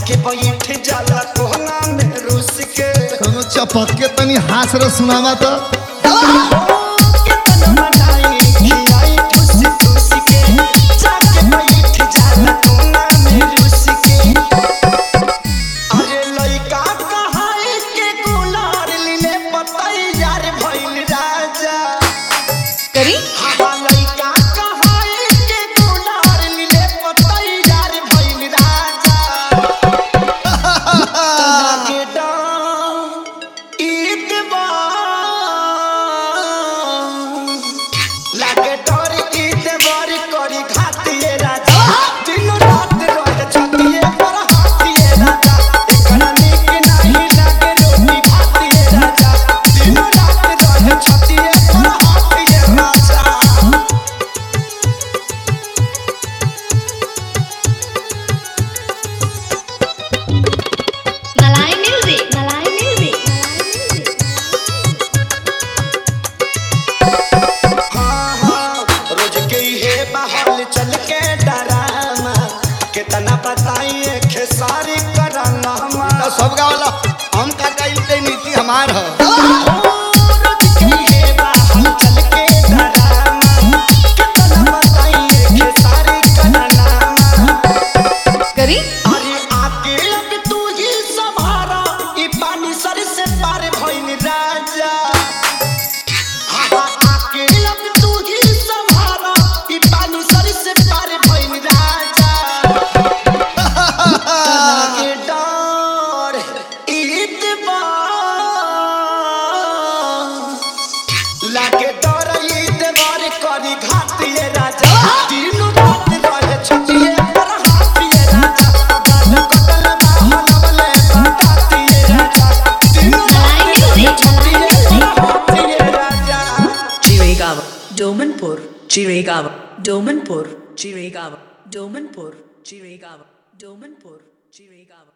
जाके बैठ जाला कोना में रूस के कोनो चपक के तनी हास रे सुनावा तो कितना मनाई खिलाई ठुस ठुस के जाके बैठ जाला कोना में रूस के अरे लइका कहाई के गुलार लीले पतई यार भइल राजा करी हवा लइका कहाई के गुलार लीले पतई यार भइल राजा लागे डां ईदवा लागे डर ईदवार करी घातिए राजा दिन रात रहे छतिए पर हाथिए राजा एकरा नीक नहीं लागे रोटी भातिए राजा दिन रात रहे छतिए पर हाथिए राजा मलाई म्यूजिक रोज गई है बहाल चल के डरामा कितना बताइए खेसारी कराना तो सब गावला हम का कइल के नीति हमार ह रोज गई है बहाल चल के डरामा कितना बताइए खेसारी कराना करी अरे आके अब तू ही संभारा ई पानी सर से पार भइल राजा आके अब तू ही संभारा ई पानी सर से पार भइल राजा लागे डर ईदवार लागे डर ईदवार करी घातिए राजा दिन रात रहे छतिए पर हाथिए राजा गाल कटल बाहलवले बतातिए राजा दिन रात रहे छतिए पर हाथिए राजा Chirigava, Domanpur, Chirigava, Domanpur, Chirigava, Domanpur, Chirigava, Domanpur, Chirigava.